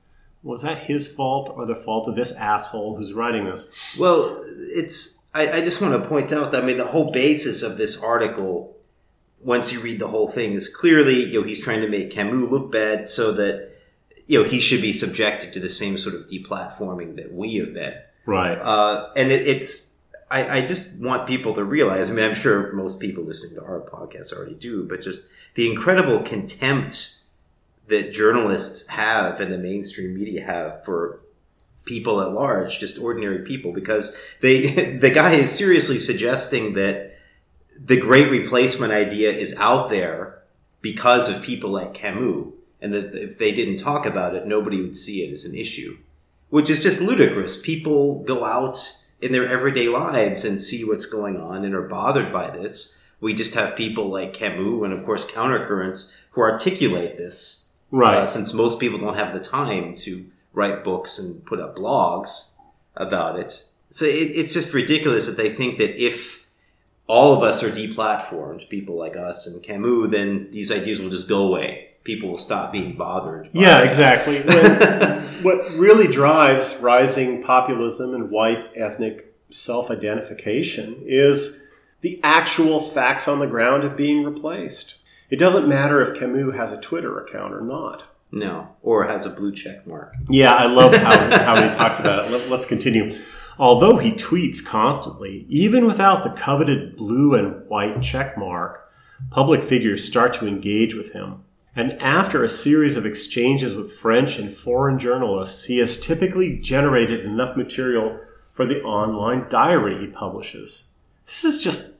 Was that his fault or the fault of this asshole who's writing this? Well, it's. I, I just want to point out that I mean the whole basis of this article, once you read the whole thing, is clearly you know he's trying to make Camus look bad so that you know he should be subjected to the same sort of deplatforming that we have been. Right. Uh, and it, it's. I, I just want people to realize. I mean, I'm sure most people listening to our podcast already do, but just the incredible contempt that journalists have and the mainstream media have for people at large, just ordinary people, because they, the guy is seriously suggesting that the great replacement idea is out there because of people like Camus, and that if they didn't talk about it, nobody would see it as an issue, which is just ludicrous. People go out in their everyday lives and see what's going on and are bothered by this. We just have people like Camus and, of course, Countercurrents who articulate this. Right. Uh, since most people don't have the time to write books and put up blogs about it. So it, it's just ridiculous that they think that if all of us are deplatformed, people like us and Camus, then these ideas will just go away. People will stop being bothered. Yeah, exactly. When, what really drives rising populism and white ethnic self-identification is the actual facts on the ground of being replaced. It doesn't matter if Camus has a Twitter account or not. No, or has a blue check mark. Yeah, I love how, how he talks about it. Let, let's continue. Although he tweets constantly, even without the coveted blue and white check mark, public figures start to engage with him. And after a series of exchanges with French and foreign journalists, he has typically generated enough material for the online diary he publishes. This is just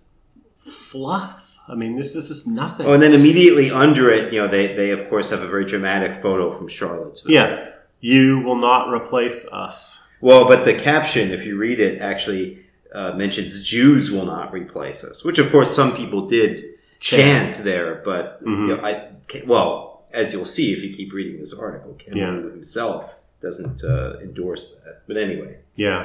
fluff. I mean, this, this is nothing. Oh, and then immediately under it, you know, they, they of course have a very dramatic photo from Charlottesville. Yeah. You will not replace us. Well, but the caption, if you read it, actually uh, mentions Jews will not replace us, which of course some people did chant there. But, mm-hmm. you know, I, well, as you'll see if you keep reading this article, Camus yeah. himself doesn't uh, endorse that. But anyway. Yeah.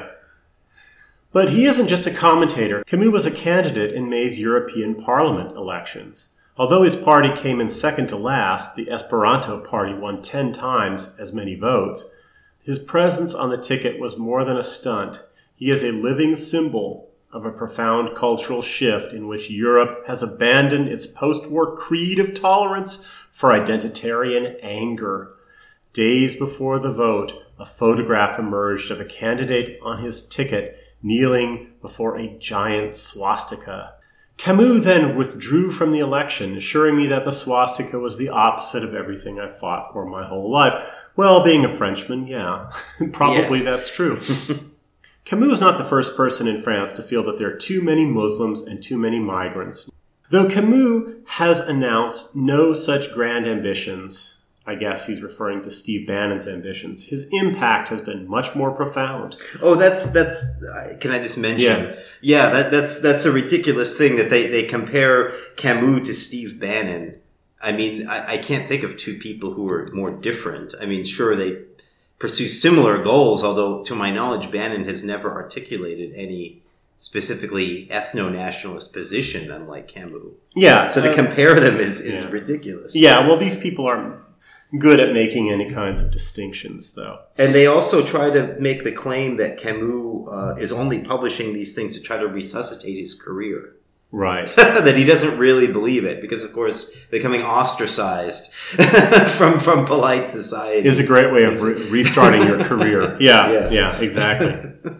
But he isn't just a commentator. Camus was a candidate in May's European Parliament elections. Although his party came in second to last, the Esperanto Party won ten times as many votes. His presence on the ticket was more than a stunt. He is a living symbol of a profound cultural shift in which Europe has abandoned its post-war creed of tolerance for identitarian anger. Days before the vote, a photograph emerged of a candidate on his ticket kneeling before a giant swastika. Camus then withdrew from the election, assuring me that the swastika was the opposite of everything I fought for my whole life. Well, being a Frenchman, yeah, probably yes. That's true. Camus is not the first person in France to feel that there are too many Muslims and too many migrants. Though Camus has announced no such grand ambitions, I guess he's referring to Steve Bannon's ambitions, his impact has been much more profound. Oh, that's, that's, can I just mention? Yeah, yeah that, that's, that's a ridiculous thing that they, they compare Camus to Steve Bannon. I mean, I, I can't think of two people who are more different. I mean, sure, they pursue similar goals, although to my knowledge, Bannon has never articulated any specifically ethno-nationalist position, unlike Camus. Yeah. So to uh, compare them is, is yeah. ridiculous. Yeah, well, these people aren't good at making any kinds of distinctions, though. And they also try to make the claim that Camus uh, is only publishing these things to try to resuscitate his career. Right. That he doesn't really believe it, because, of course, becoming ostracized from from polite society is a great way of re- restarting your career. Yeah, yes. yeah, exactly.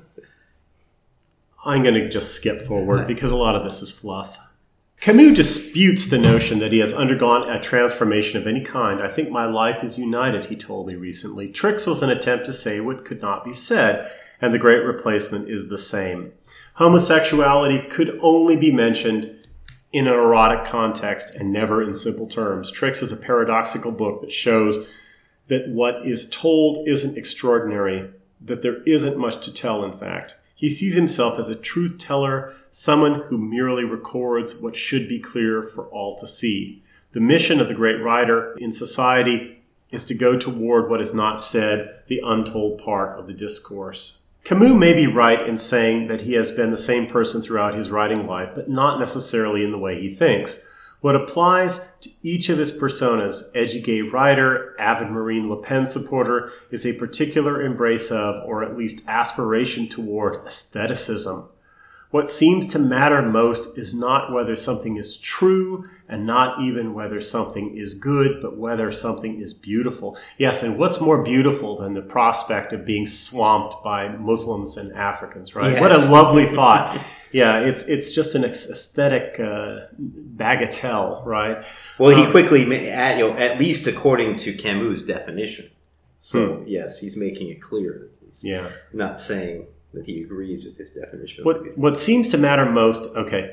I'm going to just skip forward because a lot of this is fluff. Camus disputes the notion that he has undergone a transformation of any kind. I think my life is united, he told me recently. Tricks was an attempt to say what could not be said, and The Great Replacement is the same. Homosexuality could only be mentioned in an erotic context and never in simple terms. Tricks is a paradoxical book that shows that what is told isn't extraordinary, that there isn't much to tell, in fact. He sees himself as a truth teller, someone who merely records what should be clear for all to see. The mission of the great writer in society is to go toward what is not said, the untold part of the discourse. Camus may be right in saying that he has been the same person throughout his writing life, but not necessarily in the way he thinks. What applies to each of his personas, edgy gay writer, avid Marine Le Pen supporter, is a particular embrace of, or at least aspiration toward, aestheticism. What seems to matter most is not whether something is true and not even whether something is good, but whether something is beautiful. Yes, and what's more beautiful than the prospect of being swamped by Muslims and Africans, right? Yes. What a lovely thought. Yeah, it's it's just an aesthetic uh, bagatelle, right? Well, he um, quickly, ma- at, you know, at least according to Camus' definition. So, hmm. yes, he's making it clear that he's yeah. not saying that he agrees with his definition. What of what seems to matter most, okay,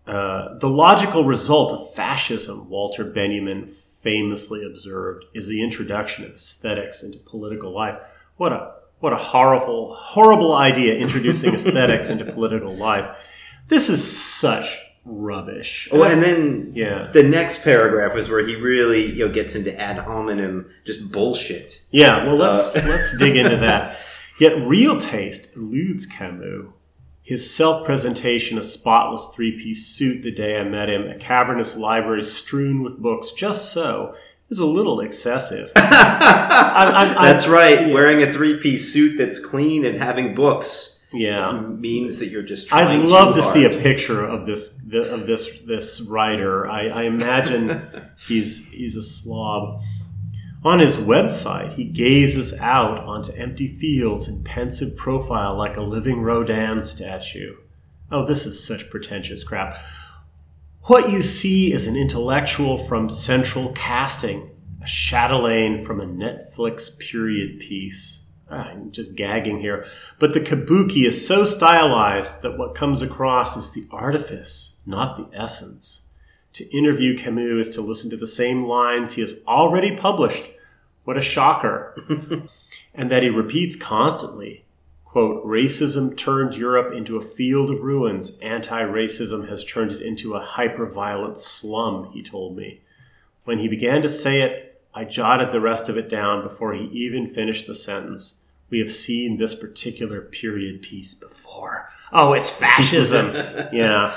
uh, the logical result of fascism, Walter Benjamin famously observed, is the introduction of aesthetics into political life. What a what a horrible, horrible idea, introducing aesthetics into political life. This is such rubbish. Oh, and then yeah. the next paragraph is where he really, you know, gets into ad hominem, just bullshit. Yeah, well, let's uh. let's dig into that. Yet real taste eludes Camus. His self-presentation, a spotless three-piece suit the day I met him, a cavernous library strewn with books, just so, is a little excessive. I'm, I'm, that's I'm, right. Yeah. Wearing a three-piece suit that's clean and having books yeah. means that you're just trying I'd love too to hard. see a picture of this of this this writer. I, I imagine he's he's a slob. On his website, he gazes out onto empty fields in pensive profile like a living Rodin statue. Oh, this is such pretentious crap. What you see is an intellectual from Central Casting, a chatelaine from a Netflix period piece. Ah, I'm just gagging here. But the kabuki is so stylized that what comes across is the artifice, not the essence. To interview Camus is to listen to the same lines he has already published. What a shocker. And that he repeats constantly. Quote, racism turned Europe into a field of ruins. Anti-racism has turned it into a hyper-violent slum, he told me. When he began to say it, I jotted the rest of it down before he even finished the sentence. We have seen this particular period piece before. Oh, it's fascism. Yeah.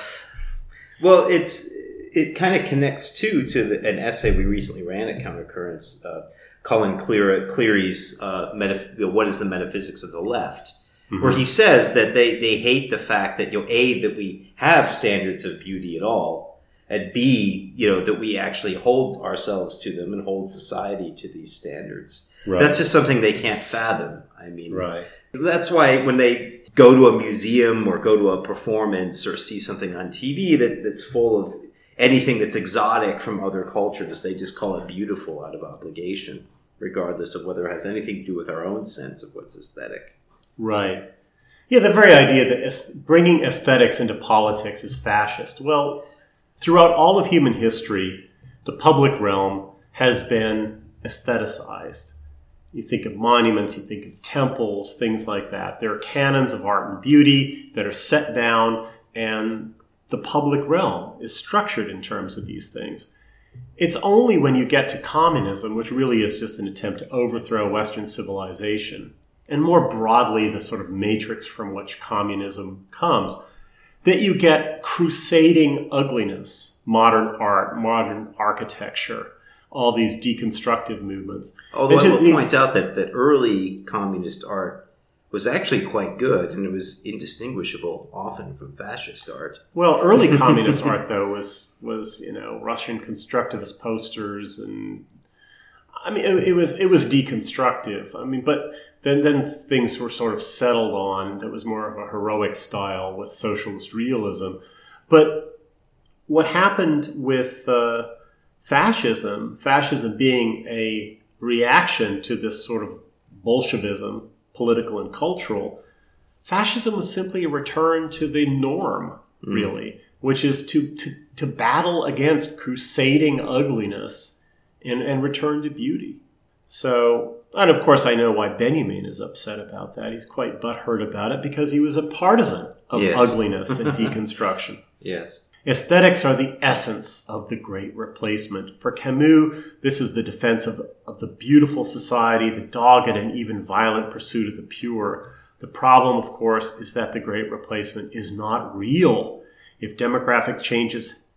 Well, it's it kind of connects, too, to the, an essay we recently ran at Countercurrents, uh, Colin Clear, Cleary's uh, metaph- What is the Metaphysics of the Left? Mm-hmm. Where he says that they, they hate the fact that, you know, A, that we have standards of beauty at all, and B, you know, that we actually hold ourselves to them and hold society to these standards. Right. That's just something they can't fathom. I mean, right. That's why when they go to a museum or go to a performance or see something on T V that, that's full of anything that's exotic from other cultures, they just call it beautiful out of obligation, regardless of whether it has anything to do with our own sense of what's aesthetic. Right. Yeah, the very idea that bringing aesthetics into politics is fascist. Well, throughout all of human history, the public realm has been aestheticized. You think of monuments, you think of temples, things like that. There are canons of art and beauty that are set down, and the public realm is structured in terms of these things. It's only when you get to communism, which really is just an attempt to overthrow Western civilization, and more broadly the sort of matrix from which communism comes, that you get crusading ugliness, modern art, modern architecture, all these deconstructive movements. Although I will point out that, that early communist art was actually quite good, and it was indistinguishable often from fascist art. Well, early communist art, though, was, was you know, Russian constructivist posters, and I mean, it, it was it was deconstructive. I mean, but then then things were sort of settled on. That was more of a heroic style with socialist realism. But what happened with uh, fascism, fascism being a reaction to this sort of Bolshevism, political and cultural, fascism was simply a return to the norm, really, mm. which is to, to, to battle against crusading ugliness and, and return to beauty. So, and of course I know why Benjamin is upset about that. He's quite butthurt about it because he was a partisan of yes. ugliness and deconstruction. Yes. Aesthetics are the essence of the great replacement. For Camus, this is the defense of, of the beautiful society, the dogged and even violent pursuit of the pure. The problem, of course, is that the great replacement is not real. If demographic changes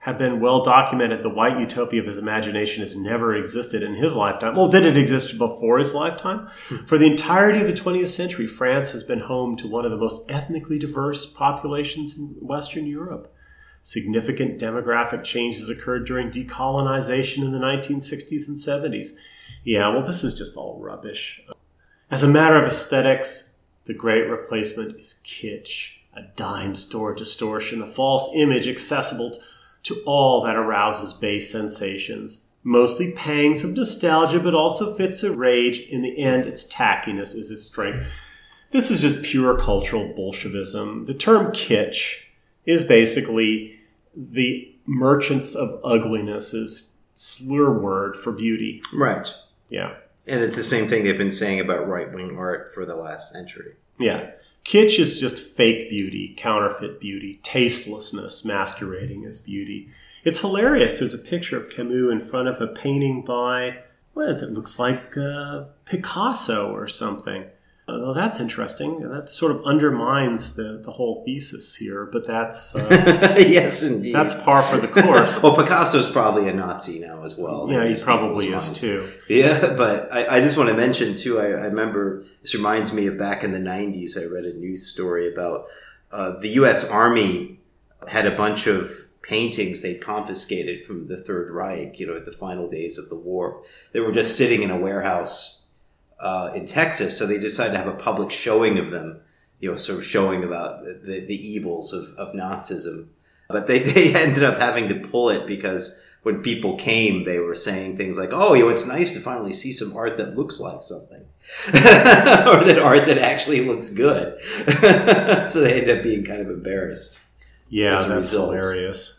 have been well documented. The white utopia of his imagination has never existed in his lifetime. Well, did it exist before his lifetime? For the entirety of the twentieth century, France has been home to one of the most ethnically diverse populations in Western Europe. Significant demographic changes occurred during decolonization in the nineteen sixties and seventies. Yeah, well, this is just all rubbish. As a matter of aesthetics, the great replacement is kitsch, a dime store distortion, a false image accessible to to all that arouses base sensations. Mostly pangs of nostalgia, but also fits of rage. In the end, its tackiness is its strength. This is just pure cultural Bolshevism. The term kitsch is basically the merchants of ugliness's slur word for beauty. Right. Yeah. And it's the same thing they've been saying about right-wing art for the last century. Yeah. Kitsch is just fake beauty, counterfeit beauty, tastelessness masquerading as beauty. It's hilarious. There's a picture of Camus in front of a painting by, well, it looks like uh, Picasso or something. Uh, well, that's interesting. That sort of undermines the, the whole thesis here, but that's... Uh, yes, indeed. That's par for the course. Well, Picasso's probably a Nazi now as well. Yeah, he probably is too. Yeah, but I, I just want to mention too, I, I remember, this reminds me of back in the nineties, I read a news story about uh, the U S Army had a bunch of paintings they confiscated from the Third Reich, you know, at the final days of the war. They were just sitting in a warehouse Uh, in Texas, so they decided to have a public showing of them, you know, sort of showing about the, the evils of, of Nazism. But they, they ended up having to pull it because when people came, they were saying things like, oh, you know, it's nice to finally see some art that looks like something. Or that art that actually looks good. So they ended up being kind of embarrassed. Yeah, that's result. Hilarious.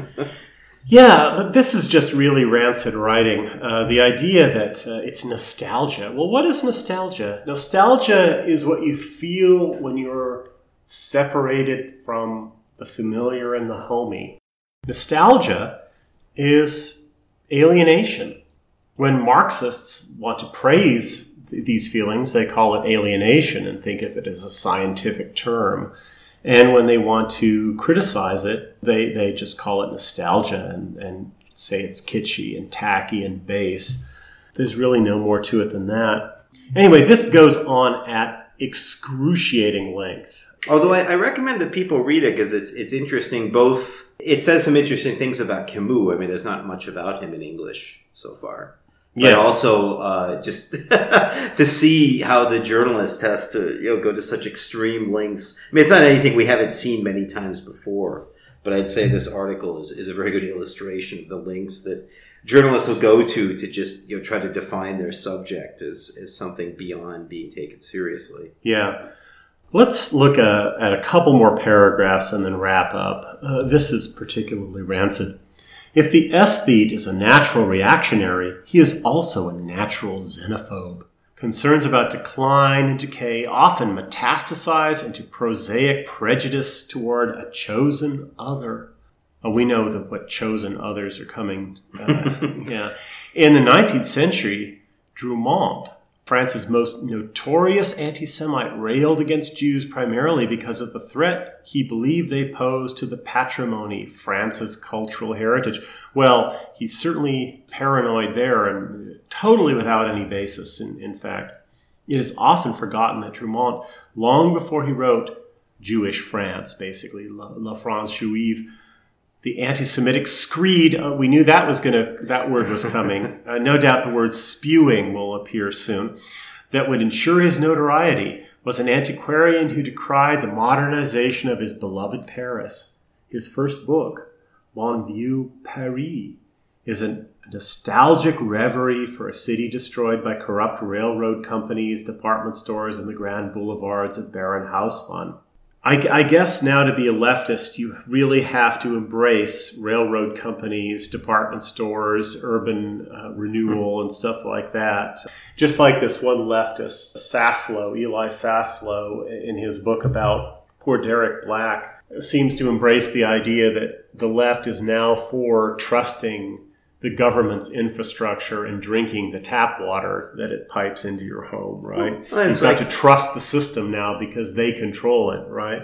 Yeah, but this is just really rancid writing. Uh, the idea that uh, it's nostalgia. Well, what is nostalgia? Nostalgia is what you feel when you're separated from the familiar and the homey. Nostalgia is alienation. When Marxists want to praise th- these feelings, they call it alienation and think of it as a scientific term. And when they want to criticize it, they, they just call it nostalgia and, and say it's kitschy and tacky and base. There's really no more to it than that. Anyway, this goes on at excruciating length. Although I, I recommend that people read it because it's it's interesting. Both, it says some interesting things about Camus. I mean, there's not much about him in English so far. But yeah. also uh, just to see how the journalist has to, you know, go to such extreme lengths. I mean, it's not anything we haven't seen many times before, but I'd say this article is, is a very good illustration of the lengths that journalists will go to to just, you know, try to define their subject as, as something beyond being taken seriously. Yeah. Let's look uh, at a couple more paragraphs and then wrap up. Uh, this is particularly rancid. If the aesthete is a natural reactionary, he is also a natural xenophobe. Concerns about decline and decay often metastasize into prosaic prejudice toward a chosen other. Oh, we know that what chosen others are coming. Uh, yeah. In the nineteenth century, Drumont, France's most notorious anti-Semite, railed against Jews primarily because of the threat he believed they posed to the patrimony, France's cultural heritage. Well, he's certainly paranoid there and totally without any basis, in, in fact. It is often forgotten that Drumont, long before he wrote Jewish France, basically, La, La France Juive, the anti-Semitic screed, uh, we knew that was going to, that word was coming. Uh, no doubt the word spewing will appear soon. That would ensure his notoriety was an antiquarian who decried the modernization of his beloved Paris. His first book, Bon Vieux Paris, is a nostalgic reverie for a city destroyed by corrupt railroad companies, department stores, and the grand boulevards of Baron Haussmann. I, I guess now to be a leftist, you really have to embrace railroad companies, department stores, urban uh, renewal, and stuff like that. Just like this one leftist, Saslow, Eli Saslow, in his book about poor Derek Black, seems to embrace the idea that the left is now for trusting the government's infrastructure and drinking the tap water that it pipes into your home, right? Well, You've got like, to trust the system now because they control it, right?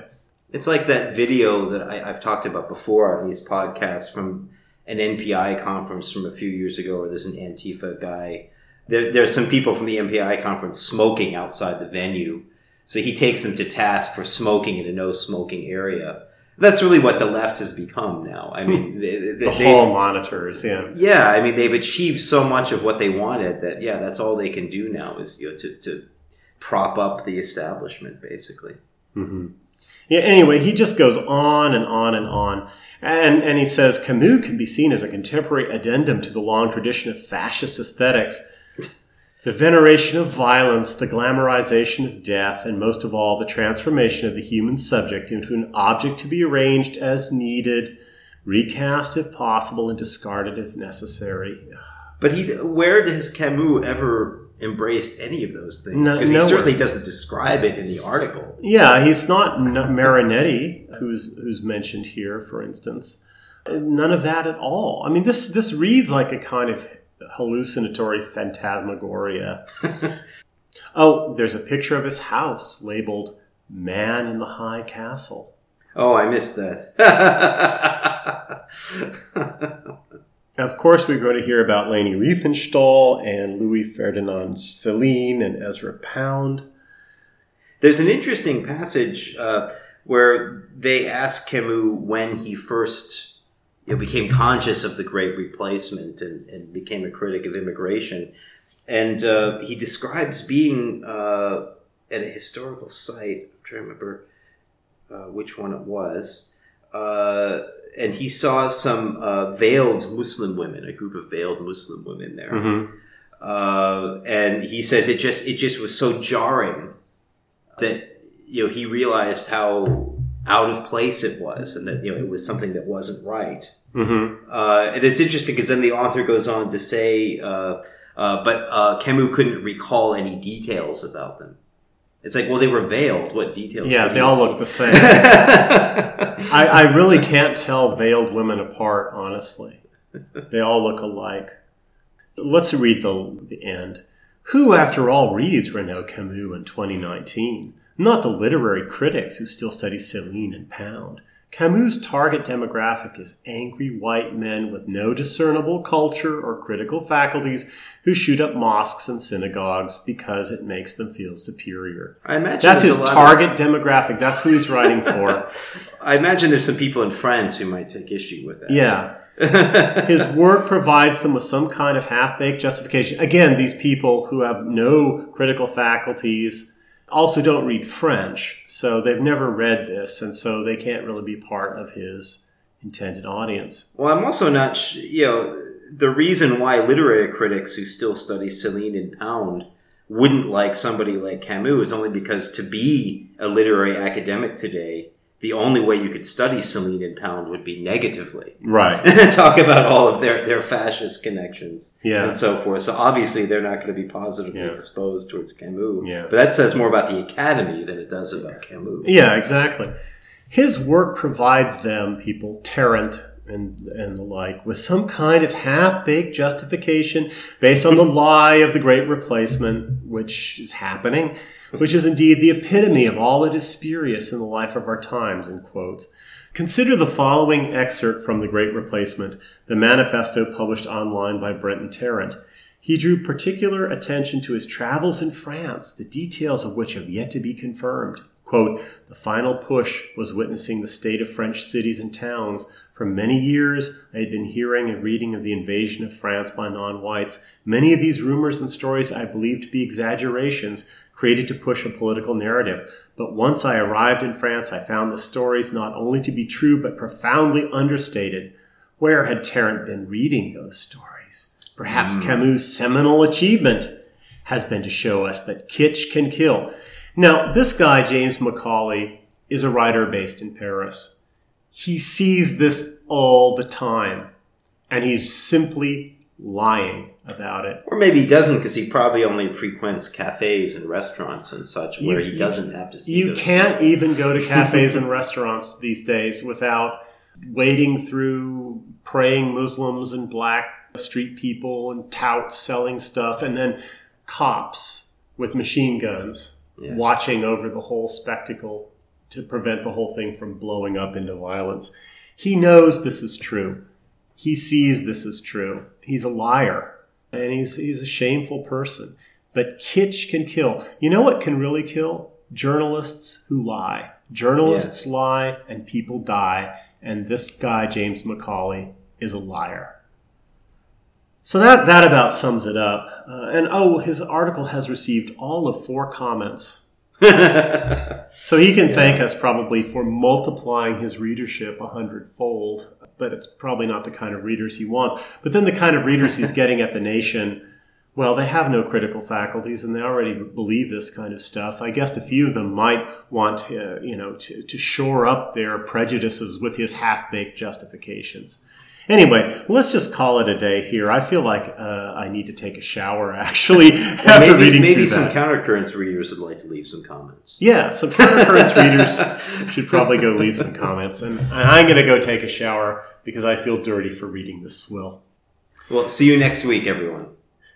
It's like that video that I, I've talked about before on these podcasts from an N P I conference from a few years ago, where there's an Antifa guy. There, there's some people from the N P I conference smoking outside the venue. So he takes them to task for smoking in a no smoking area. That's really what the left has become now. I mean, they, they, the hall monitors, yeah. Yeah, I mean, they've achieved so much of what they wanted that, yeah, that's all they can do now is, you know, to, to prop up the establishment, basically. Mm-hmm. Yeah, anyway, he just goes on and on and on. And, and he says, Camus can be seen as a contemporary addendum to the long tradition of fascist aesthetics. The veneration of violence, the glamorization of death, and most of all, the transformation of the human subject into an object to be arranged as needed, recast if possible, and discarded if necessary. But he, where has Camus ever embraced any of those things? No, because he nowhere. certainly doesn't describe it in the article. Yeah, he's not Marinetti, who's who's mentioned here, for instance. None of that at all. I mean, this this reads like a kind of hallucinatory phantasmagoria. Oh, there's a picture of his house labeled Man in the High Castle. Oh, I missed that. Of course, we're going to hear about Leni Riefenstahl and Louis Ferdinand Céline and Ezra Pound. There's an interesting passage uh, where they ask Camus when he first you know, became conscious of the Great Replacement and, and became a critic of immigration. And uh, he describes being uh, at a historical site. I'm trying to remember uh, which one it was. Uh, and he saw some uh, veiled Muslim women, a group of veiled Muslim women there. Mm-hmm. Uh, and he says it just it just was so jarring that you know he realized how out of place it was, and that you know it was something that wasn't right. Mm-hmm. Uh, and it's interesting because then the author goes on to say, uh, uh, but uh, Camus couldn't recall any details about them. It's like, well, they were veiled. What details? Yeah, they all look the same. I, I really can't tell veiled women apart, honestly. They all look alike. Let's read the, the end. Who, after all, reads Renaud Camus in twenty nineteen? Not the literary critics who still study Céline and Pound. Camus' target demographic is angry white men with no discernible culture or critical faculties who shoot up mosques and synagogues because it makes them feel superior. I imagine that's his target of... demographic. That's who he's writing for. I imagine there's some people in France who might take issue with that. Yeah. His work provides them with some kind of half-baked justification. Again, these people who have no critical faculties also don't read French, so they've never read this, and so they can't really be part of his intended audience. Well, I'm also not, sh- you know, the reason why literary critics who still study Céline and Pound wouldn't like somebody like Camus is only because to be a literary academic today, the only way you could study Céline and Pound would be negatively. Right. Talk about all of their, their fascist connections yeah. and so forth. So obviously they're not going to be positively yeah. disposed towards Camus. Yeah. But that says more about the Academy than it does about Camus. Yeah, exactly. His work provides them, people, Tarrant and, and the like, with some kind of half-baked justification based on the lie of the Great Replacement, which is happening, which is indeed the epitome of all that is spurious in the life of our times, in quotes. Consider the following excerpt from The Great Replacement, the manifesto published online by Brenton Tarrant. He drew particular attention to his travels in France, the details of which have yet to be confirmed. Quote, the final push was witnessing the state of French cities and towns. For many years, I had been hearing and reading of the invasion of France by non-whites. Many of these rumors and stories I believed to be exaggerations, created to push a political narrative. But once I arrived in France, I found the stories not only to be true, but profoundly understated. Where had Tarrant been reading those stories? Perhaps mm. Camus' seminal achievement has been to show us that kitsch can kill. Now, this guy, James Macaulay, is a writer based in Paris. He sees this all the time, and he's simply lying about it. Or maybe he doesn't, because he probably only frequents cafes and restaurants and such where you, he doesn't have to see You those can't people. even go to cafes and restaurants these days without wading through praying Muslims and black street people and touts selling stuff, and then cops with machine guns yeah. watching over the whole spectacle to prevent the whole thing from blowing up into violence. He knows this is true. He sees this is true. He's a liar, and he's he's a shameful person. But kitsch can kill. You know what can really kill? Journalists who lie. Journalists yeah. lie, and people die. And this guy, James McCauley, is a liar. So that, that about sums it up. Uh, and oh, his article has received all of four comments. So he can yeah. thank us probably for multiplying his readership a hundredfold, but it's probably not the kind of readers he wants. But then the kind of readers he's getting at The Nation, well, they have no critical faculties and they already believe this kind of stuff. I guess a few of them might want uh, you know, to, to shore up their prejudices with his half-baked justifications. Anyway, let's just call it a day here. I feel like uh, I need to take a shower, actually, after maybe, reading maybe through that. Maybe some countercurrents readers would like to leave some comments. Yeah, some countercurrents readers should probably go leave some comments. And, and I'm going to go take a shower because I feel dirty for reading this swill. Well, see you next week, everyone.